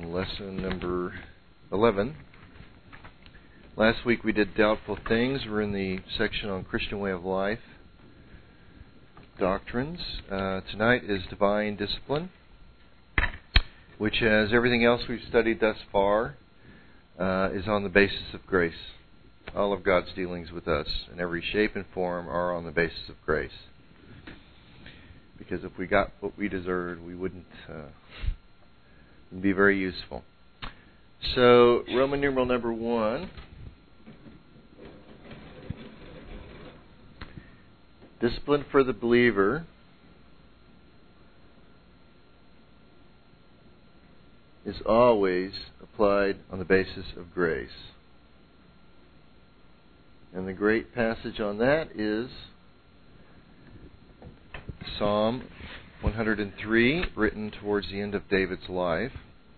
lesson number 11. Last week we did doubtful things. We're in the section on Christian way of life, doctrines. Tonight is divine discipline, which, as everything else we've studied thus far, is on the basis of grace. All of God's dealings with us in every shape and form are on the basis of grace. Because if we got what we deserved, we wouldn't be very useful. So, Roman numeral number 1. Discipline for the believer is always applied on the basis of grace. And the great passage on that is Psalm 103, written towards the end of David's life.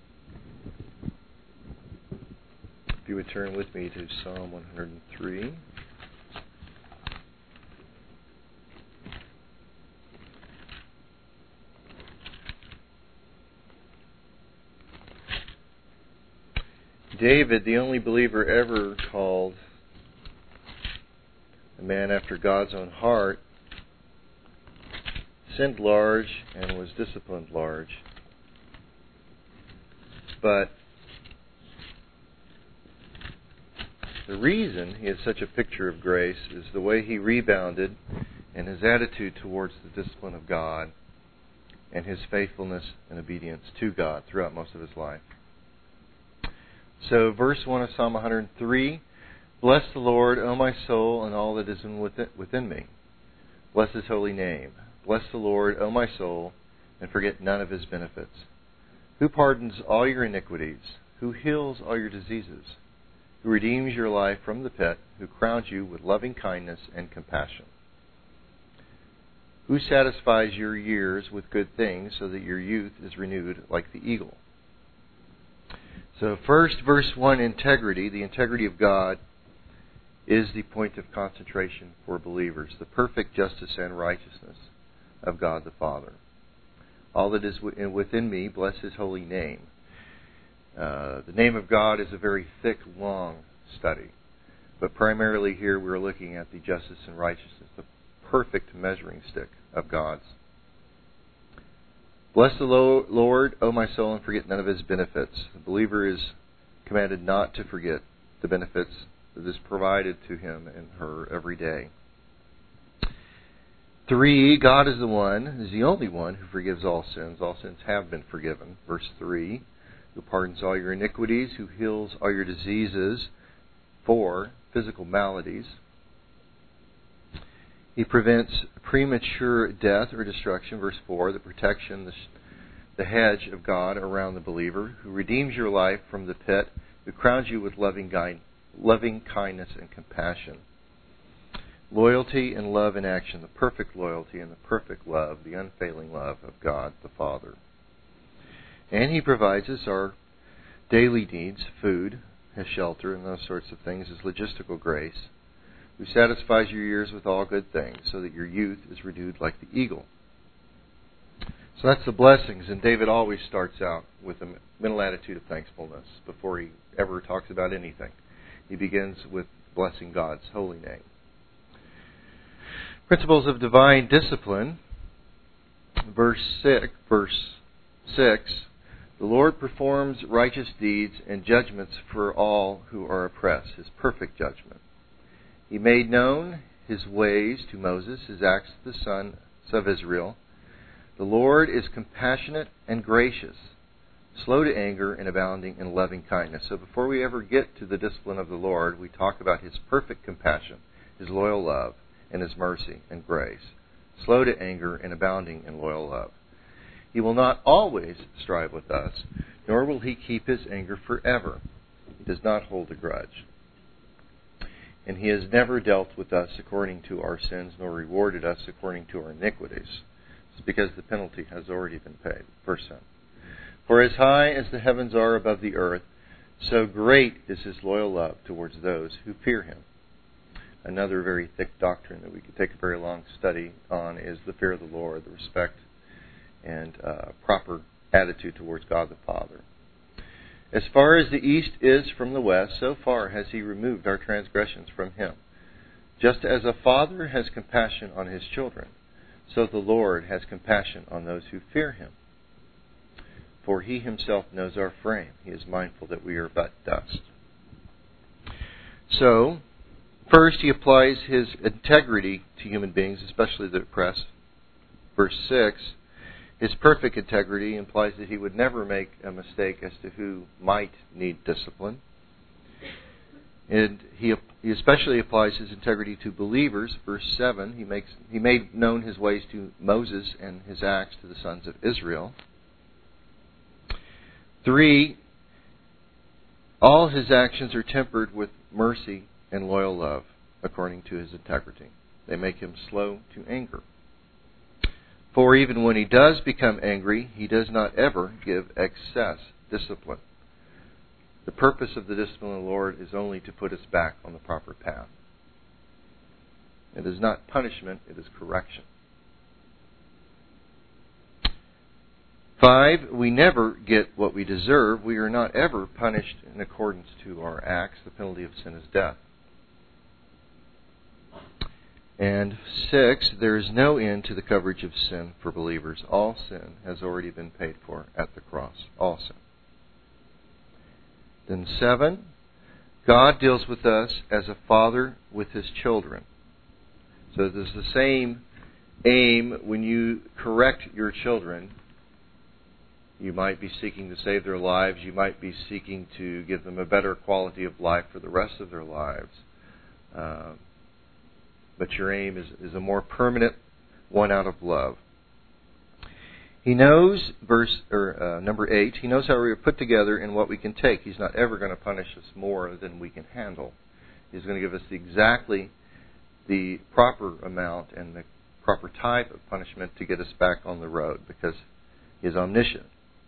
If you would turn with me to Psalm 103. David, the only believer ever called a man after God's own heart, sinned large and was disciplined large. But the reason he is such a picture of grace is the way he rebounded and his attitude towards the discipline of God and his faithfulness and obedience to God throughout most of his life. So, verse 1 of Psalm 103, "Bless the Lord, O my soul, and all that is within me. Bless His holy name. Bless the Lord, O my soul, and forget none of His benefits. Who pardons all your iniquities, who heals all your diseases, who redeems your life from the pit, who crowns you with loving kindness and compassion. Who satisfies your years with good things so that your youth is renewed like the eagle." So first, verse 1, integrity. The integrity of God is the point of concentration for believers. The perfect justice and righteousness of God the Father. All that is within me, bless His holy name. The name of God is a very thick, long study. But primarily here we're looking at the justice and righteousness, the perfect measuring stick of God's. Bless the Lord, O my soul, and forget none of His benefits. The believer is commanded not to forget the benefits that is provided to him and her every day. 3, God is the only one who forgives all sins. All sins have been forgiven. Verse 3, who pardons all your iniquities, who heals all your diseases. 4, physical maladies. He prevents premature death or destruction. Verse 4, the protection, the hedge of God around the believer, who redeems your life from the pit, who crowns you with loving kindness and compassion. Loyalty and love in action, the perfect loyalty and the perfect love, the unfailing love of God the Father. And He provides us our daily needs, food, His shelter, and those sorts of things, His logistical grace, who satisfies your years with all good things, so that your youth is renewed like the eagle. So that's the blessings, and David always starts out with a mental attitude of thankfulness before he ever talks about anything. He begins with blessing God's holy name. Principles of divine discipline, verse 6, the Lord performs righteous deeds and judgments for all who are oppressed, His perfect judgment. He made known His ways to Moses, His acts to the sons of Israel. The Lord is compassionate and gracious, slow to anger and abounding in loving kindness. So before we ever get to the discipline of the Lord, we talk about His perfect compassion, His loyal love, and His mercy and grace. Slow to anger and abounding in loyal love. He will not always strive with us, nor will He keep His anger forever. He does not hold a grudge. And He has never dealt with us according to our sins, nor rewarded us according to our iniquities. It's because the penalty has already been paid. Verse 7. For as high as the heavens are above the earth, so great is His loyal love towards those who fear Him. Another very thick doctrine that we could take a very long study on is the fear of the Lord, the respect and proper attitude towards God the Father. As far as the east is from the west, so far has He removed our transgressions from Him. Just as a father has compassion on his children, so the Lord has compassion on those who fear Him. For He Himself knows our frame. He is mindful that we are but dust. So, first He applies His integrity to human beings, especially the oppressed. Verse 6, His perfect integrity implies that He would never make a mistake as to who might need discipline. And He especially applies His integrity to believers. Verse 7, He made known His ways to Moses and His acts to the sons of Israel. 3, all His actions are tempered with mercy and loyal love, according to His integrity. They make Him slow to anger. 4, even when He does become angry, He does not ever give excess discipline. The purpose of the discipline of the Lord is only to put us back on the proper path. It is not punishment, it is correction. 5, we never get what we deserve. We are not ever punished in accordance to our acts. The penalty of sin is death. And 6, there is no end to the coverage of sin for believers. All sin has already been paid for at the cross. All sin. Then 7, God deals with us as a father with His children. So there's the same aim when you correct your children. You might be seeking to save their lives. You might be seeking to give them a better quality of life for the rest of their lives. But your aim is a more permanent one out of love. He knows, number 8, He knows how we are put together and what we can take. He's not ever going to punish us more than we can handle. He's going to give us exactly the proper amount and the proper type of punishment to get us back on the road, because He is omniscient.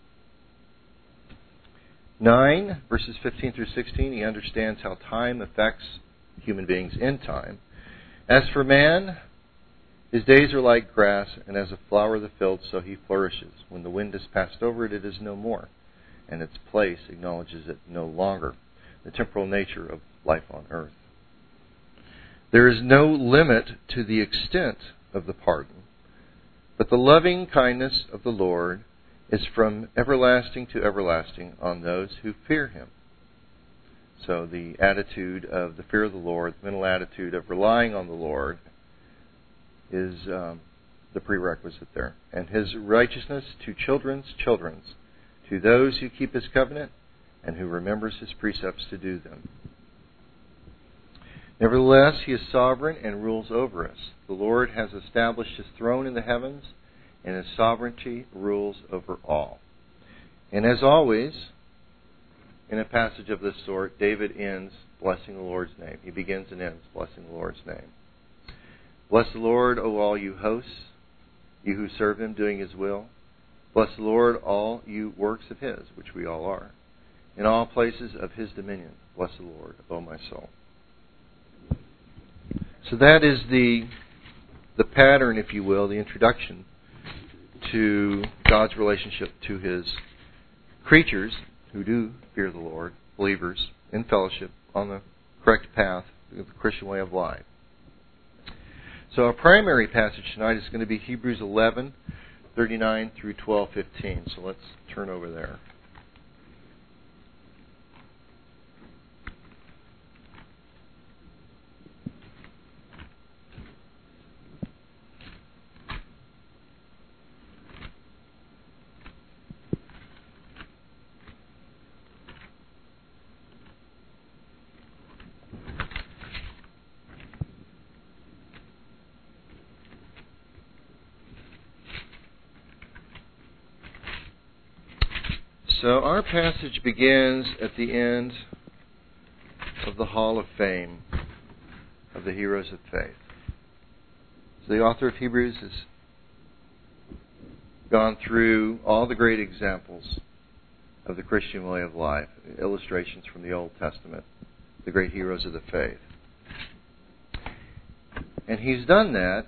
9, verses 15 through 16, He understands how time affects human beings in time. As for man, his days are like grass, and as a flower of the field, so he flourishes. When the wind has passed over it, it is no more, and its place acknowledges it no longer. The temporal nature of life on earth. There is no limit to the extent of the pardon, but the loving kindness of the Lord is from everlasting to everlasting on those who fear Him. So the attitude of the fear of the Lord, the mental attitude of relying on the Lord, is the prerequisite there. And His righteousness to children's children's, to those who keep His covenant and who remembers His precepts to do them. Nevertheless, He is sovereign and rules over us. The Lord has established His throne in the heavens, and His sovereignty rules over all. And as always, in a passage of this sort, David ends blessing the Lord's name. He begins and ends blessing the Lord's name. Bless the Lord, O all you hosts, you who serve Him, doing His will. Bless the Lord, all you works of His, which we all are, in all places of His dominion. Bless the Lord, O my soul. So that is the pattern, if you will, the introduction to God's relationship to His creatures who do fear the Lord, believers in fellowship on the correct path of the Christian way of life. So our primary passage tonight is going to be Hebrews 11, 39 through 12:15. So let's turn over there. So our passage begins at the end of the Hall of Fame of the heroes of faith. So the author of Hebrews has gone through all the great examples of the Christian way of life, illustrations from the Old Testament, the great heroes of the faith. And he's done that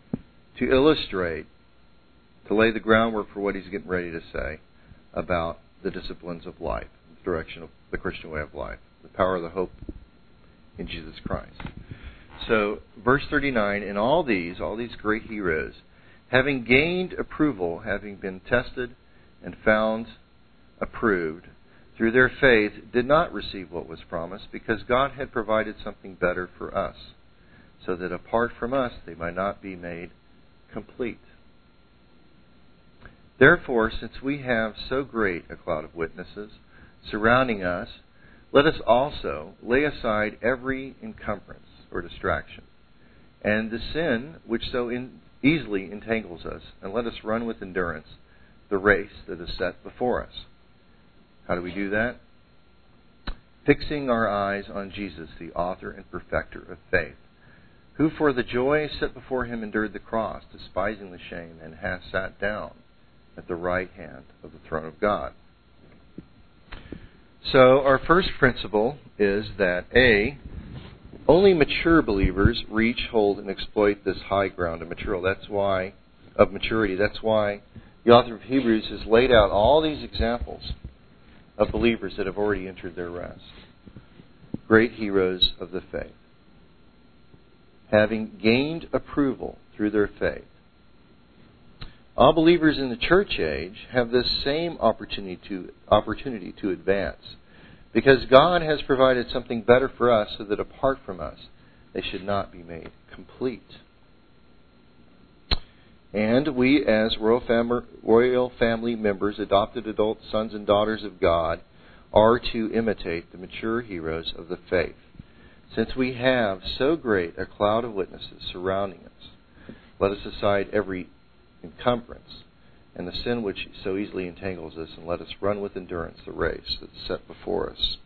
to illustrate, to lay the groundwork for what he's getting ready to say about the disciplines of life, the direction of the Christian way of life, the power of the hope in Jesus Christ. So, verse 39, in all these great heroes, having gained approval, having been tested and found approved, through their faith did not receive what was promised, because God had provided something better for us, so that apart from us they might not be made complete. Therefore, since we have so great a cloud of witnesses surrounding us, let us also lay aside every encumbrance or distraction, and the sin which so easily entangles us, and let us run with endurance the race that is set before us. How do we do that? Fixing our eyes on Jesus, the author and perfecter of faith, who for the joy set before him endured the cross, despising the shame, and hath sat down at the right hand of the throne of God. So our first principle is that A, only mature believers reach, hold, and exploit this high ground of maturity. That's why the author of Hebrews has laid out all these examples of believers that have already entered their rest. Great heroes of the faith, having gained approval through their faith. All believers in the church age have this same opportunity to advance, because God has provided something better for us, so that apart from us they should not be made complete. And we, as royal family members, adopted adult sons and daughters of God, are to imitate the mature heroes of the faith. Since we have so great a cloud of witnesses surrounding us, let us aside every encumbrance and the sin which so easily entangles us, and let us run with endurance the race that's set before us.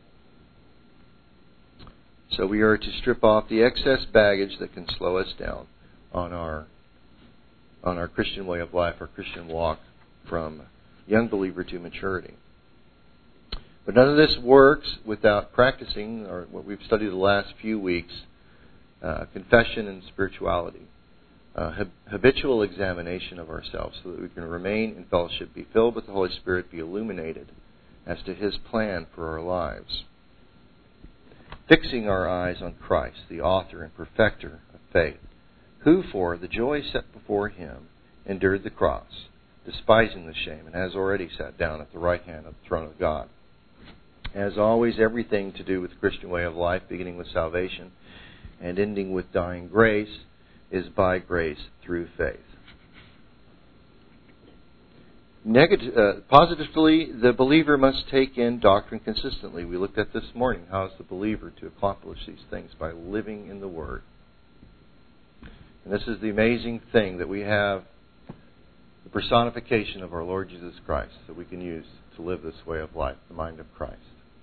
So we are to strip off the excess baggage that can slow us down on our Christian way of life, our Christian walk from young believer to maturity. But none of this works without practicing, or what we've studied the last few weeks, confession and spirituality. Habitual examination of ourselves, so that we can remain in fellowship, be filled with the Holy Spirit, be illuminated as to His plan for our lives. Fixing our eyes on Christ, the author and perfecter of faith, who for the joy set before Him endured the cross, despising the shame, and has already sat down at the right hand of the throne of God. As always, everything to do with the Christian way of life, beginning with salvation and ending with dying grace, is by grace through faith. Positively, the believer must take in doctrine consistently. We looked at this morning, how is the believer to accomplish these things? By living in the Word. And this is the amazing thing, that we have the personification of our Lord Jesus Christ that we can use to live this way of life, the mind of Christ.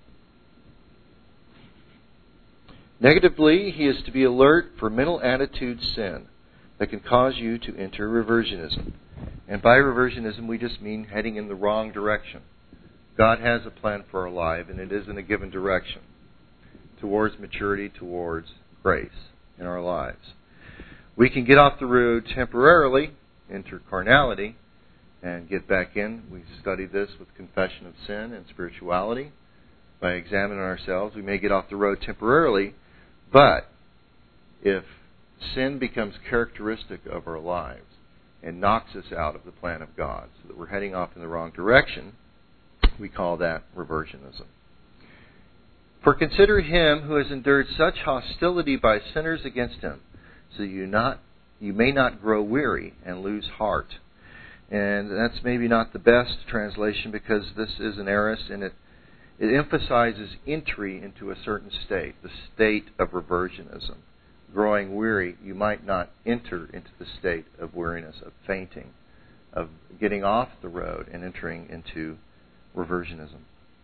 Negatively, he is to be alert for mental attitude sin that can cause you to enter reversionism. And by reversionism, we just mean heading in the wrong direction. God has a plan for our life, and it is in a given direction, towards maturity, towards grace in our lives. We can get off the road temporarily, enter carnality, and get back in. We studied this with confession of sin and spirituality. By examining ourselves, we may get off the road temporarily, but if sin becomes characteristic of our lives and knocks us out of the plan of God, so that we're heading off in the wrong direction, we call that reversionism. For consider him who has endured such hostility by sinners against him, so you may not grow weary and lose heart. And that's maybe not the best translation, because this is an aorist, and it emphasizes entry into a certain state, the state of reversionism. Growing weary, you might not enter into the state of weariness, of fainting, of getting off the road and entering into reversionism.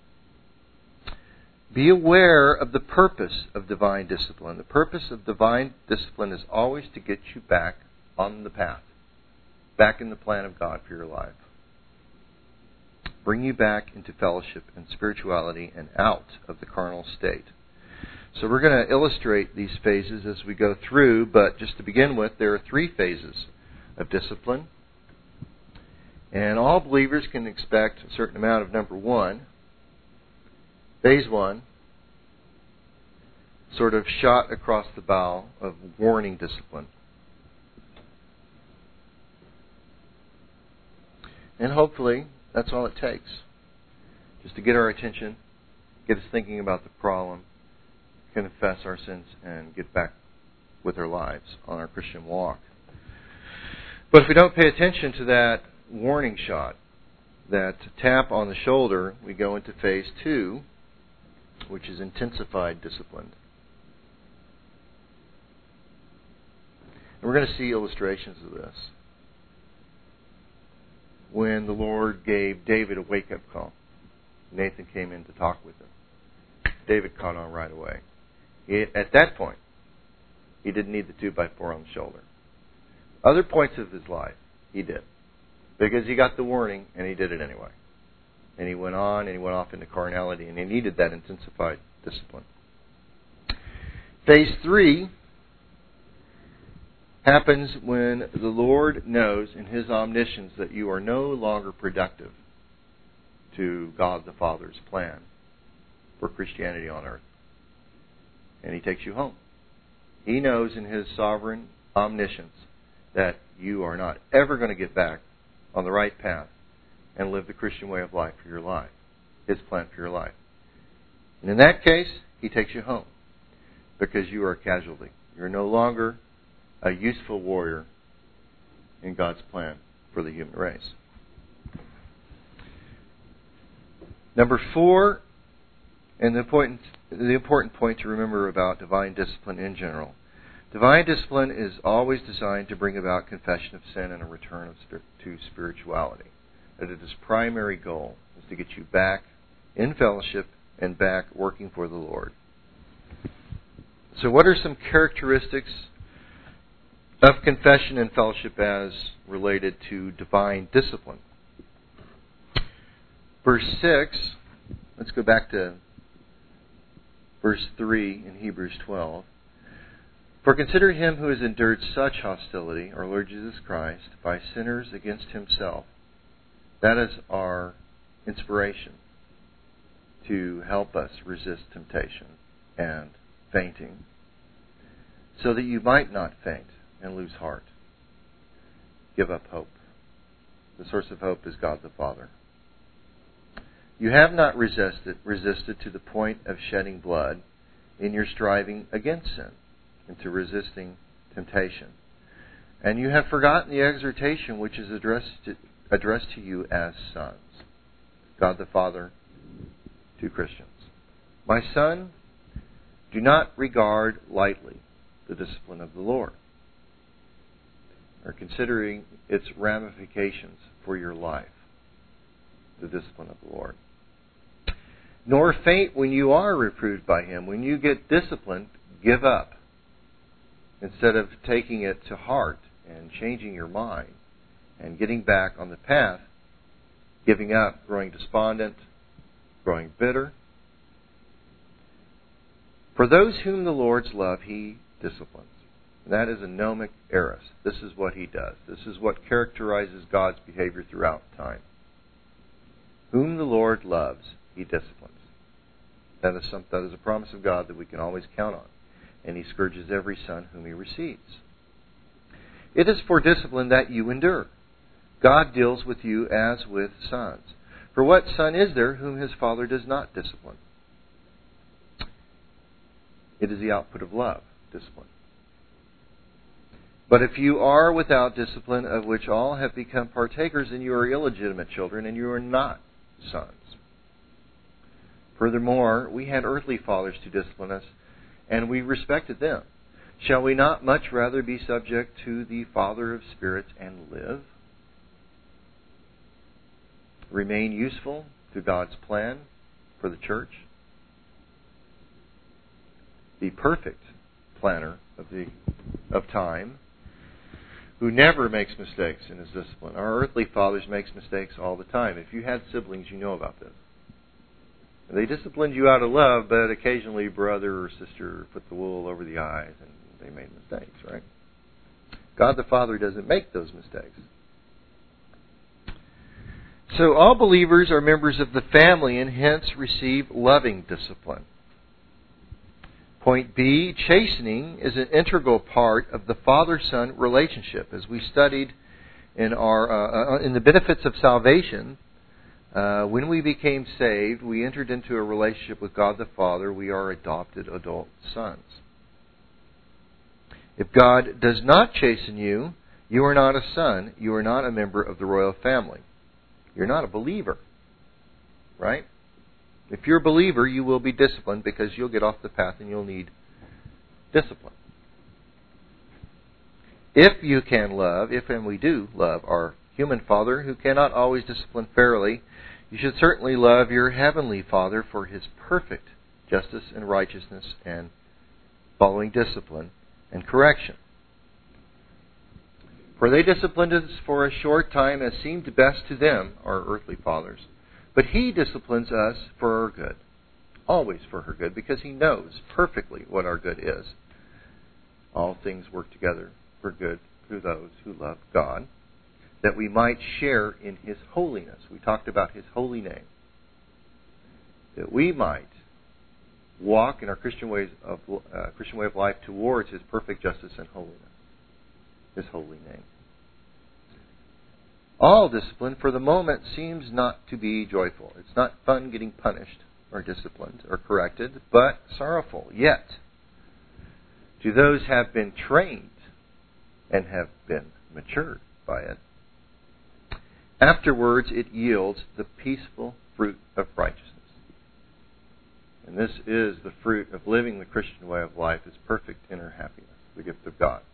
Be aware of the purpose of divine discipline. The purpose of divine discipline is always to get you back on the path, back in the plan of God for your life. Bring you back into fellowship and spirituality and out of the carnal state. So we're going to illustrate these phases as we go through, but just to begin with, there are 3 phases of discipline. And all believers can expect a certain amount of number one, phase one, sort of shot across the bow of warning discipline. And hopefully, that's all it takes. Just to get our attention, get us thinking about the problem, confess our sins, and get back with our lives on our Christian walk. But if we don't pay attention to that warning shot, that tap on the shoulder, we go into phase two, which is intensified discipline. And we're going to see illustrations of this. When the Lord gave David a wake-up call, Nathan came in to talk with him. David caught on right away. At that point, he didn't need the 2x4 on the shoulder. Other points of his life, he did. Because he got the warning, and he did it anyway. And he went on, and he went off into carnality, and he needed that intensified discipline. Phase 3 happens when the Lord knows in His omniscience that you are no longer productive to God the Father's plan for Christianity on earth. And He takes you home. He knows in His sovereign omniscience that you are not ever going to get back on the right path and live the Christian way of life for your life, His plan for your life. And in that case, He takes you home because you are a casualty. You're no longer a useful warrior in God's plan for the human race. Number 4, and the important point to remember about divine discipline in general. Divine discipline is always designed to bring about confession of sin and a return to spirituality. That its primary goal is to get you back in fellowship and back working for the Lord. So what are some characteristics of confession and fellowship as related to divine discipline? Verse 6, let's go back to verse 3 in Hebrews 12. For consider Him who has endured such hostility, our Lord Jesus Christ, by sinners against Himself. That is our inspiration to help us resist temptation and fainting, so that you might not faint and lose heart. Give up hope. The source of hope is God the Father. You have not resisted to the point of shedding blood in your striving against sin, into resisting temptation. And you have forgotten the exhortation which is addressed to you as sons. God the Father to Christians. My son, do not regard lightly the discipline of the Lord, or considering its ramifications for your life, the discipline of the Lord. Nor faint when you are reproved by Him. When you get disciplined, give up. Instead of taking it to heart and changing your mind and getting back on the path, giving up, growing despondent, growing bitter. For those whom the Lord loves, He disciplines. And that is a gnomic eris. This is what He does. This is what characterizes God's behavior throughout time. Whom the Lord loves, He disciplines. That is a promise of God that we can always count on. And He scourges every son whom He receives. It is for discipline that you endure. God deals with you as with sons. For what son is there whom his father does not discipline? It is the output of love, discipline. But if you are without discipline, of which all have become partakers, then you are illegitimate children, and you are not sons. Furthermore, we had earthly fathers to discipline us, and we respected them. Shall we not much rather be subject to the Father of spirits and live? Remain useful to God's plan for the church. The perfect planner of time, who never makes mistakes in His discipline. Our earthly fathers makes mistakes all the time. If you had siblings, you know about this. They disciplined you out of love, but occasionally brother or sister put the wool over the eyes and they made mistakes, right? God the Father doesn't make those mistakes. So all believers are members of the family and hence receive loving discipline. Point B, chastening is an integral part of the father-son relationship. As we studied in the benefits of salvation, when we became saved, we entered into a relationship with God the Father. We are adopted adult sons. If God does not chasten you, you are not a son. You are not a member of the royal family. You're not a believer, right? If you're a believer, you will be disciplined because you'll get off the path and you'll need discipline. If you can love, if and we do love our human Father who cannot always discipline fairly, you should certainly love your heavenly Father for His perfect justice and righteousness and following discipline and correction. For they disciplined us for a short time as seemed best to them, our earthly fathers. But He disciplines us for our good, always for her good, because He knows perfectly what our good is. All things work together for good through those who love God, that we might share in His holiness. We talked about His holy name. That we might walk in our Christian way of life towards His perfect justice and holiness. His holy name. All discipline for the moment seems not to be joyful. It's not fun getting punished or disciplined or corrected, but sorrowful. Yet, to those who have been trained and have been matured by it, afterwards it yields the peaceful fruit of righteousness. And this is the fruit of living the Christian way of life, is perfect inner happiness, the gift of God.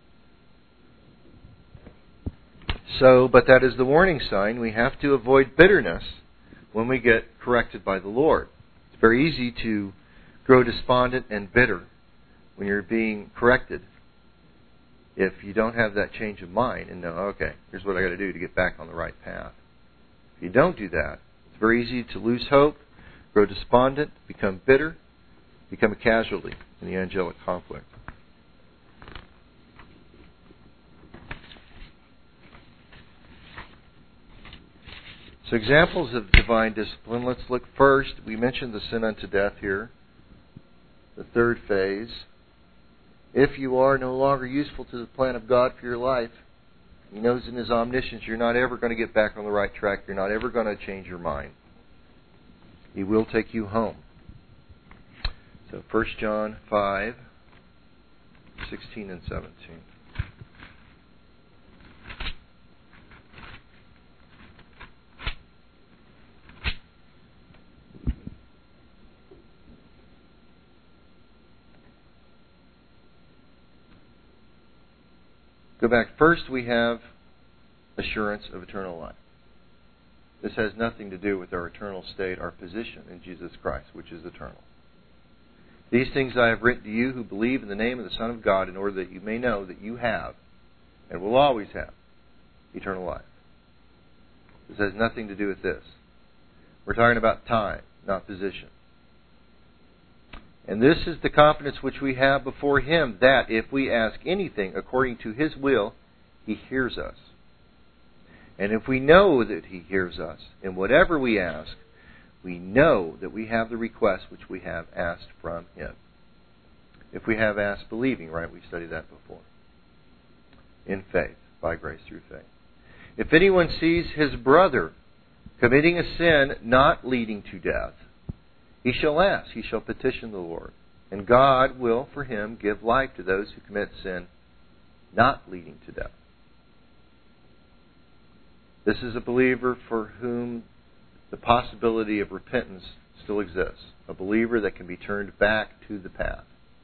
But that is the warning sign. We have to avoid bitterness when we get corrected by the Lord. It's very easy to grow despondent and bitter when you're being corrected if you don't have that change of mind and know, okay, here's what I got to do to get back on the right path. If you don't do that, it's very easy to lose hope, grow despondent, become bitter, become a casualty in the angelic conflict. So examples of divine discipline. Let's look first. We mentioned the sin unto death here. The third phase. If you are no longer useful to the plan of God for your life, He knows in His omniscience you're not ever going to get back on the right track. You're not ever going to change your mind. He will take you home. So 1 John 5, 16 and 17. Go back. First, we have assurance of eternal life. This has nothing to do with our eternal state, our position in Jesus Christ, which is eternal. These things I have written to you who believe in the name of the Son of God, in order that you may know that you have, and will always have, eternal life. This has nothing to do with this. We're talking about time, not position. And this is the confidence which we have before Him, that if we ask anything according to His will, He hears us. And if we know that He hears us in whatever we ask, we know that we have the request which we have asked from Him. If we have asked believing, right? We studied that before. In faith, by grace through faith. If anyone sees his brother committing a sin not leading to death, he shall ask, he shall petition the Lord, and God will for him give life to those who commit sin not leading to death. This is a believer for whom the possibility of repentance still exists. A believer that can be turned back to the path.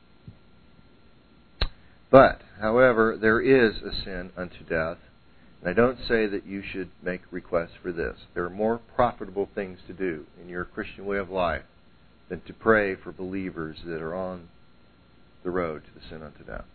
But, however, there is a sin unto death. And I don't say that you should make requests for this. There are more profitable things to do in your Christian way of life than to pray for believers that are on the road to the sin unto death.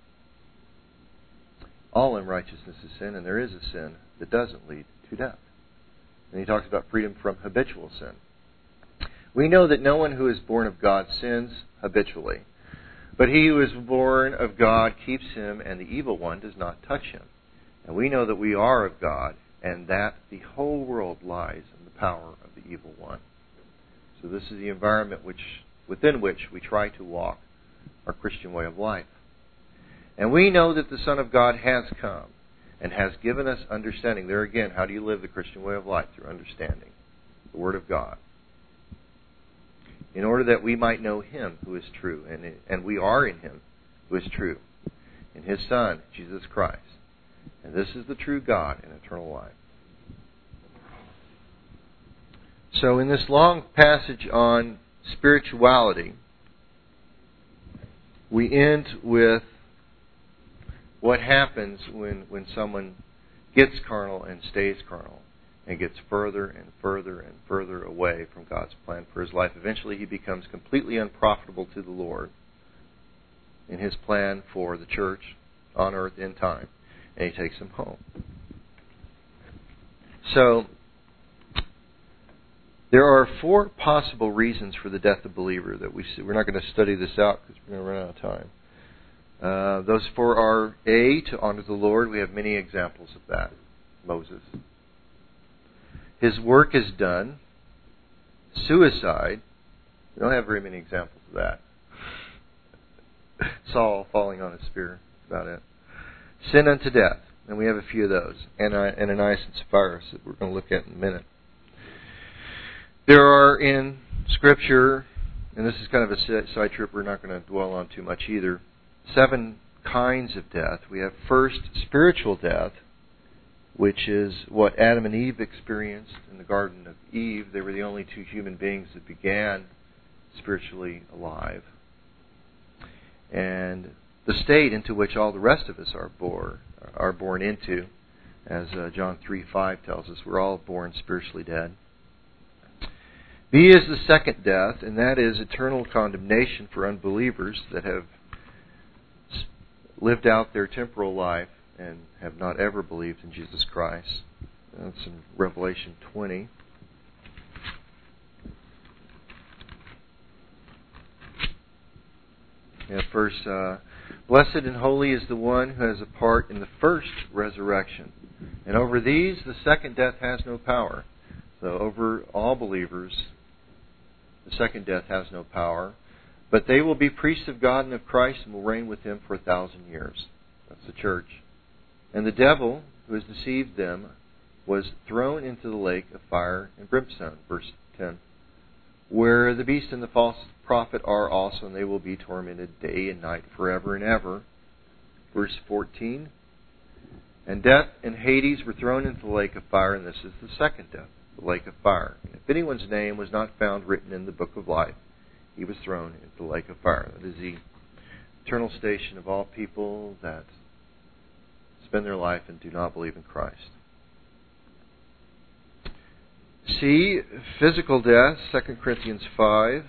All unrighteousness is sin, and there is a sin that doesn't lead to death. And he talks about freedom from habitual sin. We know that no one who is born of God sins habitually, but he who is born of God keeps him, and the evil one does not touch him. And we know that we are of God, and that the whole world lies in the power of the evil one. So this is the environment within which we try to walk our Christian way of life. And we know that the Son of God has come and has given us understanding. There again, how do you live the Christian way of life? Through understanding the Word of God. In order that we might know Him who is true, and we are in Him who is true, in His Son, Jesus Christ. And this is the true God and eternal life. So in this long passage on spirituality, we end with what happens when someone gets carnal and stays carnal and gets further and further and further away from God's plan for his life. Eventually he becomes completely unprofitable to the Lord in His plan for the church on earth in time, and He takes him home. So there are 4 possible reasons for the death of a believer that we see. We're not going to study this out because we're going to run out of time. Those 4 are A, to honor the Lord. We have many examples of that. Moses. His work is done. Suicide. We don't have very many examples of that. Saul falling on a spear. That's about it. Sin unto death. And we have a few of those. Ananias and Sapphira that we're going to look at in a minute. There are in Scripture, and this is kind of a side trip we're not going to dwell on too much either, 7 kinds of death. We have first spiritual death, which is what Adam and Eve experienced in the Garden of Eve. They were the only 2 human beings that began spiritually alive. And the state into which all the rest of us are born into, as John 3:5 tells us, we're all born spiritually dead. B is the second death, and that is eternal condemnation for unbelievers that have lived out their temporal life and have not ever believed in Jesus Christ. That's in Revelation 20. Yeah, first, blessed and holy is the one who has a part in the first resurrection. And over these, the second death has no power. So over all believers, the second death has no power. But they will be priests of God and of Christ and will reign with Him for 1,000 years. That's the church. And the devil, who has deceived them, was thrown into the lake of fire and brimstone. Verse 10. Where the beast and the false prophet are also, and they will be tormented day and night forever and ever. Verse 14. And death and Hades were thrown into the lake of fire, and this is the second death, the lake of fire. And if anyone's name was not found written in the book of life, he was thrown into the lake of fire. That is the eternal station of all people that spend their life and do not believe in Christ. C, physical death, 2 Corinthians 5.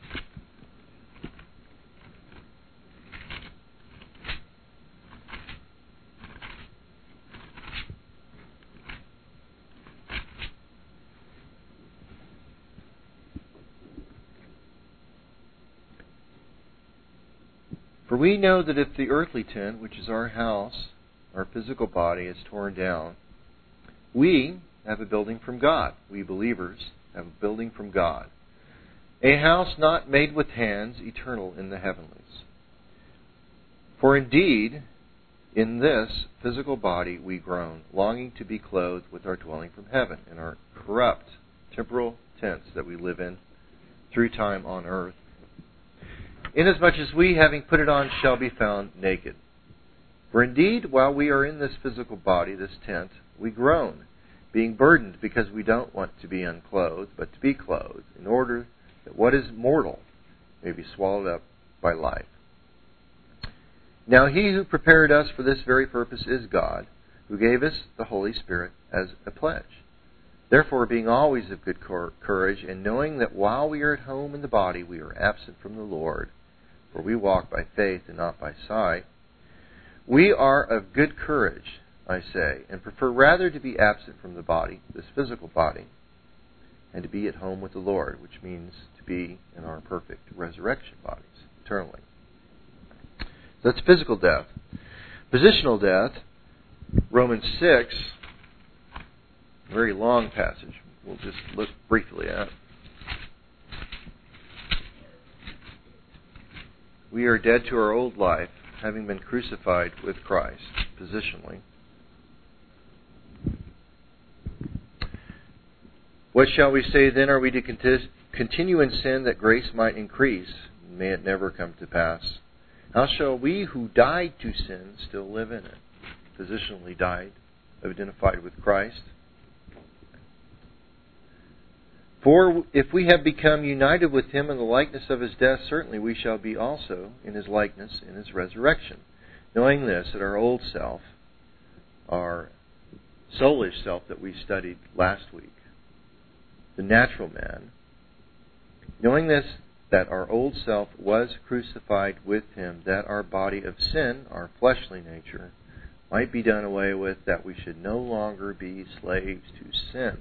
For we know that if the earthly tent, which is our house, our physical body, is torn down, we have a building from God. We believers have a building from God. A house not made with hands, eternal in the heavenlies. For indeed, in this physical body we groan, longing to be clothed with our dwelling from heaven, in our corrupt temporal tents that we live in through time on earth. Inasmuch as we, having put it on, shall be found naked. For indeed, while we are in this physical body, this tent, we groan, being burdened because we don't want to be unclothed, but to be clothed, in order that what is mortal may be swallowed up by life. Now He who prepared us for this very purpose is God, who gave us the Holy Spirit as a pledge. Therefore, being always of good courage, and knowing that while we are at home in the body, we are absent from the Lord, for we walk by faith and not by sight, we are of good courage, I say, and prefer rather to be absent from the body, this physical body, and to be at home with the Lord, which means to be in our perfect resurrection bodies, eternally. So that's physical death. Positional death, Romans 6, Very long passage. We'll just look briefly at it. We are dead to our old life, having been crucified with Christ, positionally. What shall we say then? Are we to continue in sin that grace might increase? May it never come to pass. How shall we who died to sin still live in it? Positionally died, identified with Christ. For if we have become united with Him in the likeness of His death, certainly we shall be also in His likeness in His resurrection. Knowing this, that our old self, our soulish self that we studied last week, the natural man, knowing this, that our old self was crucified with Him, that our body of sin, our fleshly nature, might be done away with, that we should no longer be slaves to sin.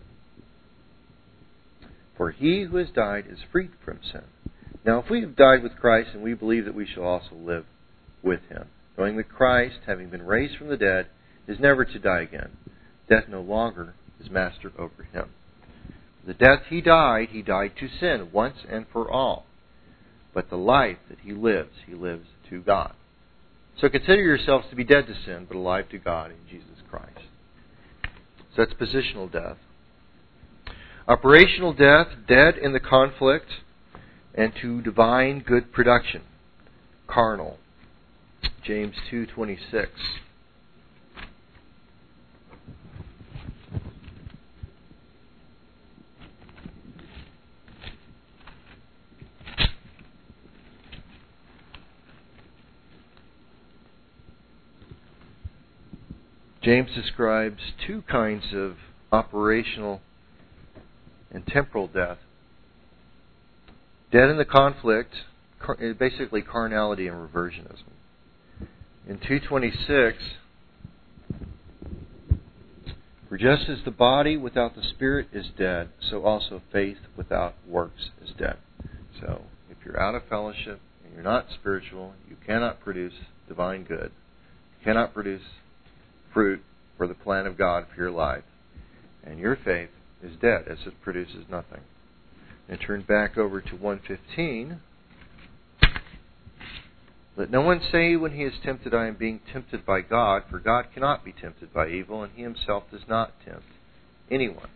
For he who has died is freed from sin. Now if we have died with Christ, and we believe that we shall also live with Him, knowing that Christ, having been raised from the dead, is never to die again. Death no longer is master over Him. The death He died to sin once and for all. But the life that He lives to God. So consider yourselves to be dead to sin, but alive to God in Jesus Christ. So that's positional death. Operational death, dead in the conflict and to divine good production. Carnal. James 2:26. James describes two kinds of operational and temporal death. Dead in the conflict, basically carnality and reversionism. In 2:26, for just as the body without the spirit is dead, so also faith without works is dead. So, if you're out of fellowship and you're not spiritual, you cannot produce divine good. You cannot produce fruit for the plan of God for your life. And your faith is dead, as it produces nothing. And turn back over to 1:15. Let no one say when he is tempted, I am being tempted by God, for God cannot be tempted by evil, and He Himself does not tempt anyone.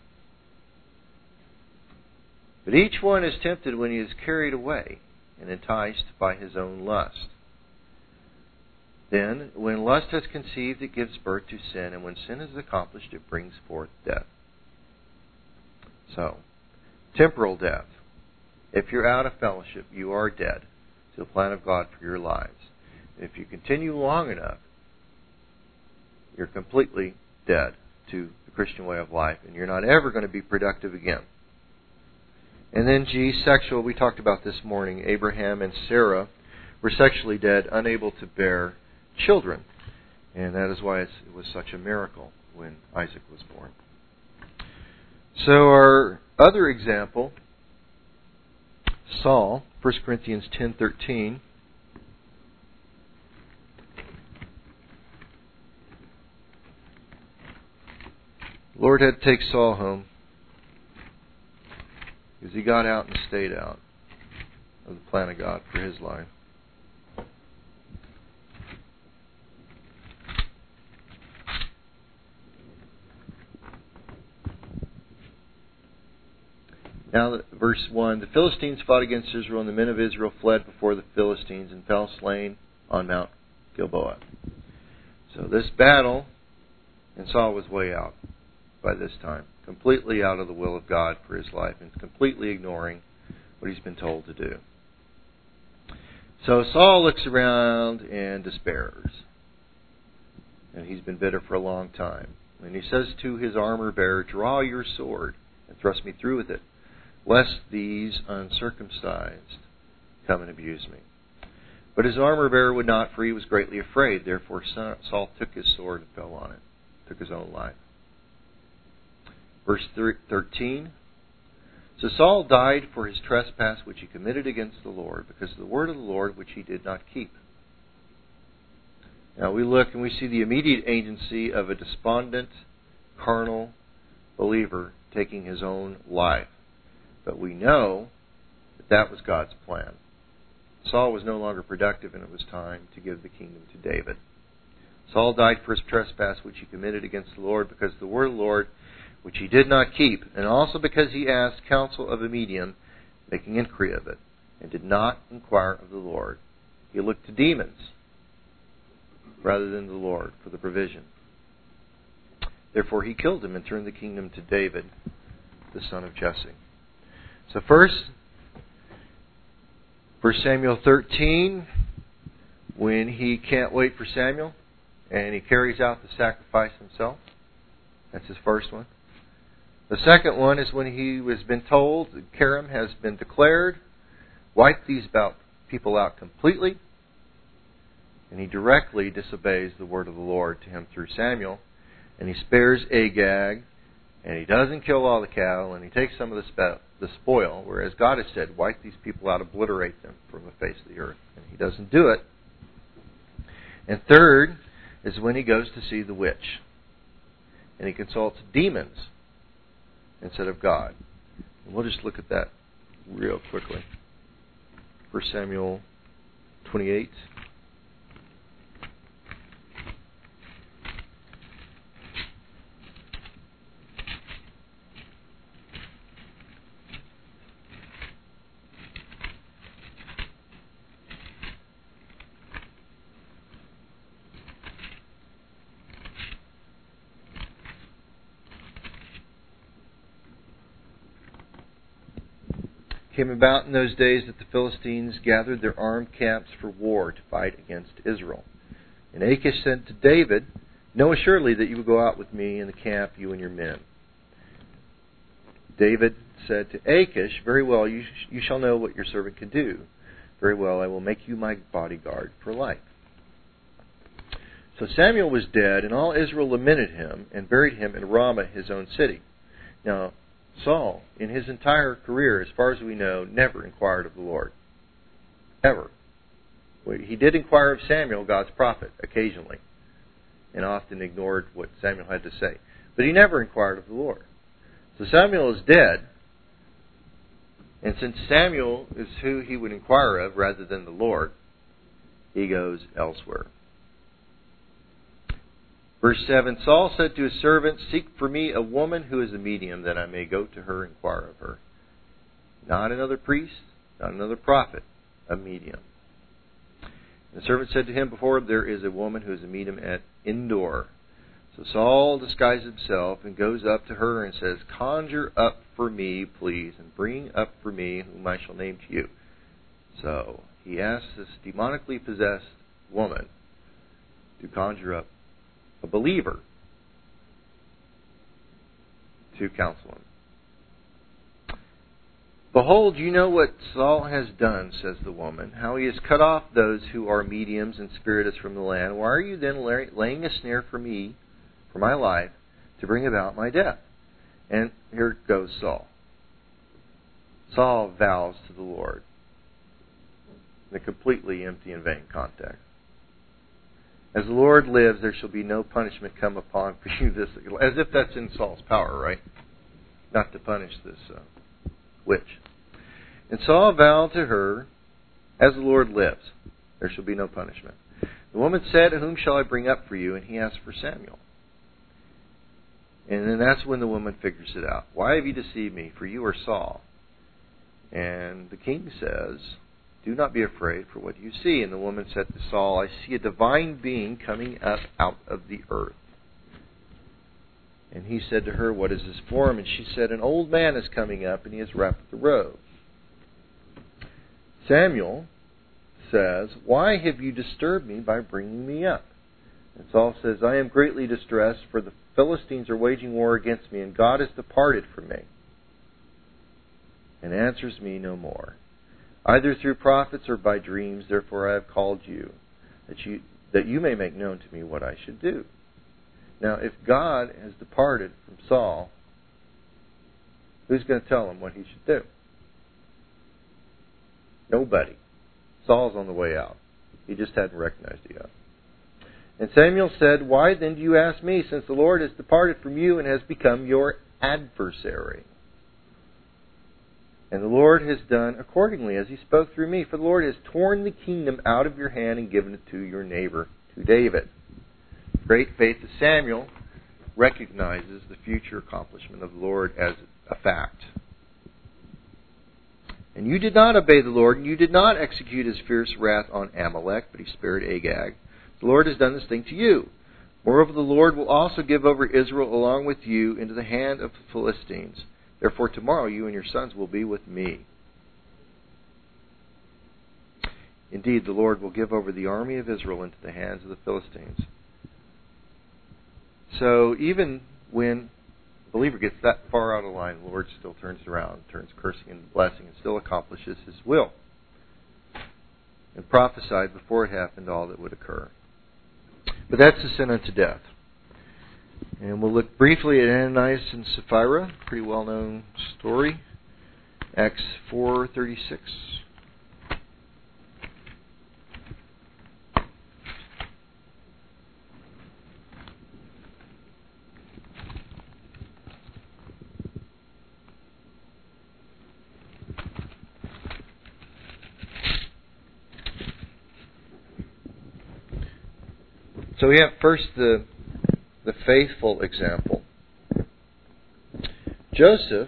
But each one is tempted when he is carried away and enticed by his own lust. Then, when lust has conceived, it gives birth to sin, and when sin is accomplished, it brings forth death. So, temporal death. If you're out of fellowship, you are dead to the plan of God for your lives. If you continue long enough, you're completely dead to the Christian way of life, and you're not ever going to be productive again. And then G, sexual, we talked about this morning. Abraham and Sarah were sexually dead, unable to bear children. And that is why it was such a miracle when Isaac was born. So our other example, Saul, 1 Corinthians 10:13. The Lord had to take Saul home because he got out and stayed out of the plan of God for his life. Now, verse 1, the Philistines fought against Israel, and the men of Israel fled before the Philistines and fell slain on Mount Gilboa. So this battle, and Saul was way out by this time, completely out of the will of God for his life, and completely ignoring what he's been told to do. So Saul looks around and despairs. And he's been bitter for a long time. And he says to his armor bearer, draw your sword and thrust me through with it, lest these uncircumcised come and abuse me. But his armor bearer would not, for he was greatly afraid. Therefore Saul took his sword and fell on it, took his own life. Verse 13, so Saul died for his trespass which he committed against the Lord, because of the word of the Lord which he did not keep. Now we look and we see the immediate agency of a despondent, carnal, believer taking his own life. But we know that that was God's plan. Saul was no longer productive, and it was time to give the kingdom to David. Saul died for his trespass which he committed against the Lord, because of the word of the Lord which he did not keep, and also because he asked counsel of a medium, making inquiry of it, and did not inquire of the Lord. He looked to demons rather than the Lord for the provision. Therefore he killed him and turned the kingdom to David, the son of Jesse. So first, 1 Samuel 13, when he can't wait for Samuel, and he carries out the sacrifice himself. That's his first one. The second one is when he has been told that Karam has been declared, wipe these people out completely, and he directly disobeys the word of the Lord to him through Samuel, and he spares Agag, and he doesn't kill all the cattle, and he takes some of the spoil, whereas God has said, wipe these people out, obliterate them from the face of the earth, and he doesn't do it. And third is when he goes to see the witch, and he consults demons instead of God. And we'll just look at that real quickly. 1 Samuel 28. Came about in those days that the Philistines gathered their armed camps for war to fight against Israel. And Achish said to David, know assuredly that you will go out with me in the camp, you and your men. David said to Achish, very well, you shall know what your servant can do. Very well, I will make you my bodyguard for life. So Samuel was dead, and all Israel lamented him, and buried him in Ramah, his own city. Now, Saul, in his entire career, as far as we know, never inquired of the Lord. Ever. He did inquire of Samuel, God's prophet, occasionally, and often ignored what Samuel had to say. But he never inquired of the Lord. So Samuel is dead, and since Samuel is who he would inquire of rather than the Lord, he goes elsewhere. Verse 7, Saul said to his servant, seek for me a woman who is a medium, that I may go to her and inquire of her. Not another priest, not another prophet, a medium. And the servant said to him, behold, there is a woman who is a medium at Endor. So Saul disguises himself and goes up to her and says, conjure up for me, please, and bring up for me whom I shall name to you. So he asks this demonically possessed woman to conjure up a believer to counsel him. Behold, you know what Saul has done, says the woman, how he has cut off those who are mediums and spiritists from the land. Why are you then laying a snare for me, for my life, to bring about my death? And here goes Saul. Saul vows to the Lord in a completely empty and vain context. As the Lord lives, there shall be no punishment come upon for you this, as if that's in Saul's power, right? Not to punish this witch. And Saul vowed to her, as the Lord lives, there shall be no punishment. The woman said, whom shall I bring up for you? And he asked for Samuel. And then that's when the woman figures it out. Why have you deceived me? For you are Saul. And the king says, do not be afraid for what you see. And the woman said to Saul, I see a divine being coming up out of the earth. And he said to her, what is his form? And she said, an old man is coming up, and he is wrapped with a robe. Samuel says, why have you disturbed me by bringing me up? And Saul says, I am greatly distressed, for the Philistines are waging war against me, and God has departed from me, and answers me no more, either through prophets or by dreams. Therefore I have called you, that you may make known to me what I should do. Now, if God has departed from Saul, who's going to tell him what he should do? Nobody. Saul's on the way out. He just hadn't recognized it yet. And Samuel said, why then do you ask me, since the Lord has departed from you and has become your adversary. And the Lord has done accordingly as He spoke through me. For the Lord has torn the kingdom out of your hand and given it to your neighbor, to David. Great faith of Samuel recognizes the future accomplishment of the Lord as a fact. And you did not obey the Lord, and you did not execute His fierce wrath on Amalek, but He spared Agag. The Lord has done this thing to you. Moreover, the Lord will also give over Israel along with you into the hand of the Philistines. Therefore tomorrow you and your sons will be with me. Indeed, the Lord will give over the army of Israel into the hands of the Philistines. So even when the believer gets that far out of line, the Lord still turns around, turns cursing into blessing, and still accomplishes His will. And prophesied before it happened all that would occur. But that's the sin unto death. And we'll look briefly at Ananias and Sapphira, pretty well-known story. Acts 4:36. So we have first the faithful example. Joseph,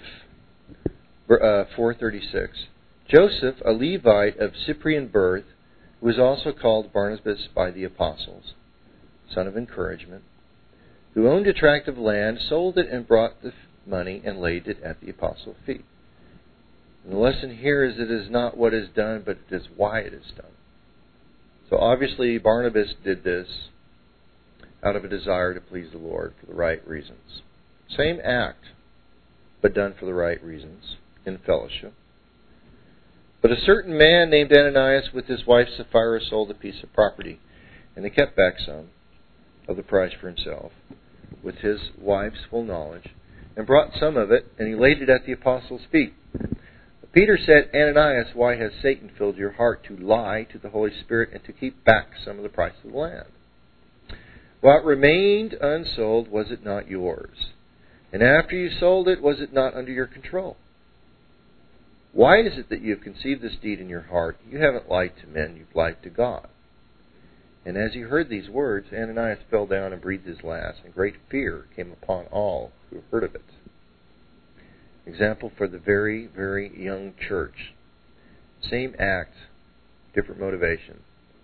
4:36. Joseph, a Levite of Cyprian birth, who was also called Barnabas by the apostles, son of encouragement, who owned a tract of land, sold it and brought the money and laid it at the apostles' feet. And the lesson here is it is not what is done, but it is why it is done. So obviously Barnabas did this out of a desire to please the Lord for the right reasons. Same act, but done for the right reasons, in fellowship. But a certain man named Ananias with his wife Sapphira sold a piece of property, and he kept back some of the price for himself, with his wife's full knowledge, and brought some of it, and he laid it at the apostles' feet. Peter said, Ananias, why has Satan filled your heart to lie to the Holy Spirit and to keep back some of the price of the land? What remained unsold, was it not yours? And after you sold it, was it not under your control? Why is it that you have conceived this deed in your heart? You haven't lied to men, you've lied to God. And as he heard these words, Ananias fell down and breathed his last, and great fear came upon all who heard of it. Example for the very, very young church. Same act, different motivation,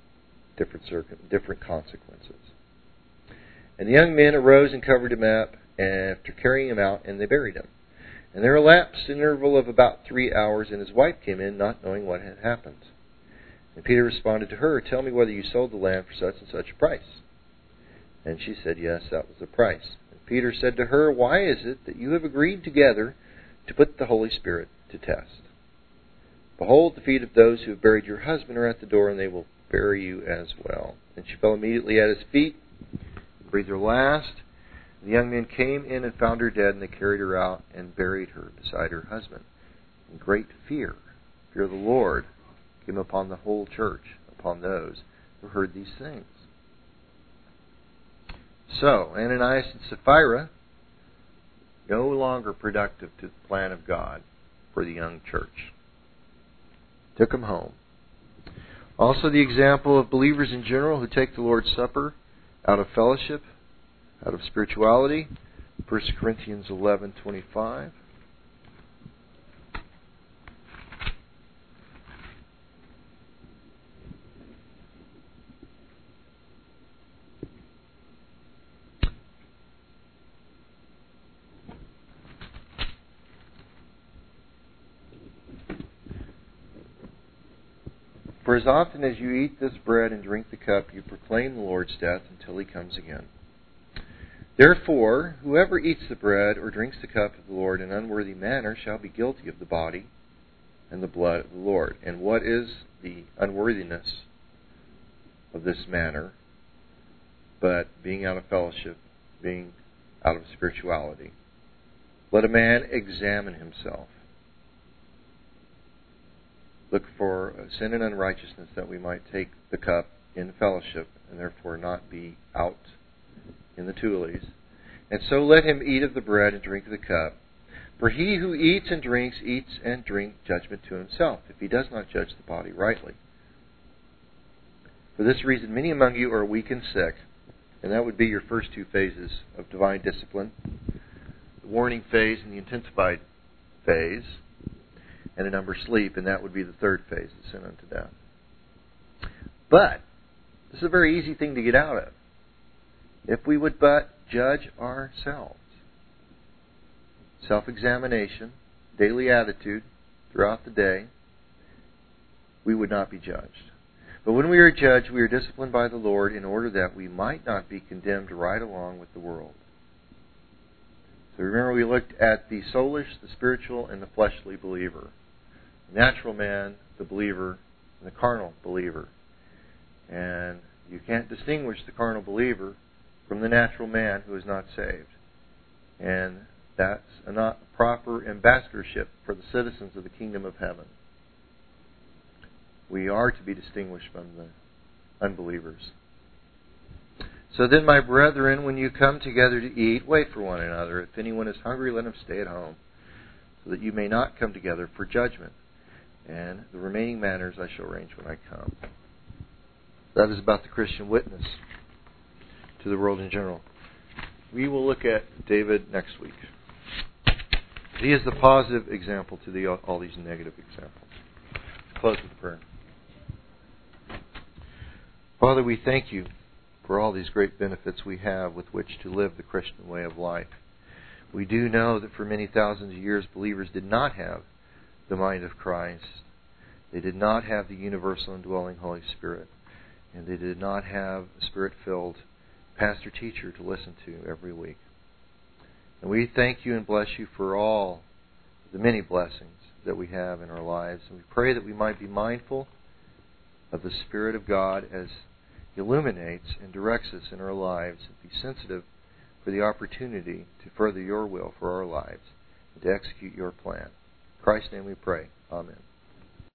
different consequences. And the young men arose and covered him up, after carrying him out, and they buried him. And there elapsed an interval of about 3 hours, and his wife came in, not knowing what had happened. And Peter responded to her, tell me whether you sold the land for such and such a price. And she said, yes, that was the price. And Peter said to her, why is it that you have agreed together to put the Holy Spirit to test? Behold, the feet of those who have buried your husband are at the door, and they will bury you as well. And she fell immediately at his feet, breathed her last. The young men came in and found her dead, and they carried her out and buried her beside her husband. And great fear of the Lord, came upon the whole church, upon those who heard these things. So, Ananias and Sapphira, no longer productive to the plan of God for the young church. Took them home. Also the example of believers in general who take the Lord's Supper out of fellowship, out of spirituality. 1 Corinthians 11:25. For as often as you eat this bread and drink the cup, you proclaim the Lord's death until He comes again. Therefore, whoever eats the bread or drinks the cup of the Lord in an unworthy manner shall be guilty of the body and the blood of the Lord. And what is the unworthiness of this manner but being out of fellowship, being out of spirituality? Let a man examine himself. Look for sin and unrighteousness, that we might take the cup in fellowship and therefore not be out in the toolies. And so let him eat of the bread and drink of the cup. For he who eats and drinks judgment to himself, if he does not judge the body rightly. For this reason, many among you are weak and sick, and that would be your first two phases of divine discipline, the warning phase and the intensified phase, and a number sleep, and that would be the third phase, the sin unto death. But this is a very easy thing to get out of. If we would but judge ourselves. Self-examination, daily attitude throughout the day, we would not be judged. But when we are judged, we are disciplined by the Lord in order that we might not be condemned right along with the world. So remember, we looked at the soulish, the spiritual, and the fleshly believer. The natural man, the believer, and the carnal believer. And you can't distinguish the carnal believer from the natural man who is not saved. And that's a not proper ambassadorship for the citizens of the kingdom of heaven. We are to be distinguished from the unbelievers. So then, my brethren, when you come together to eat, wait for one another. If anyone is hungry, let him stay at home, so that you may not come together for judgment. And the remaining matters I shall arrange when I come. That is about the Christian witness to the world in general. We will look at David next week. He is the positive example to all these negative examples. Close with prayer. Father, we thank you for all these great benefits we have with which to live the Christian way of life. We do know that for many thousands of years, believers did not have the mind of Christ. They did not have the universal indwelling Holy Spirit. And they did not have a Spirit-filled pastor-teacher to listen to every week. And we thank you and bless you for all the many blessings that we have in our lives. And we pray that we might be mindful of the Spirit of God as He illuminates and directs us in our lives, and be sensitive for the opportunity to further your will for our lives and to execute your plan. In Christ's name we pray. Amen.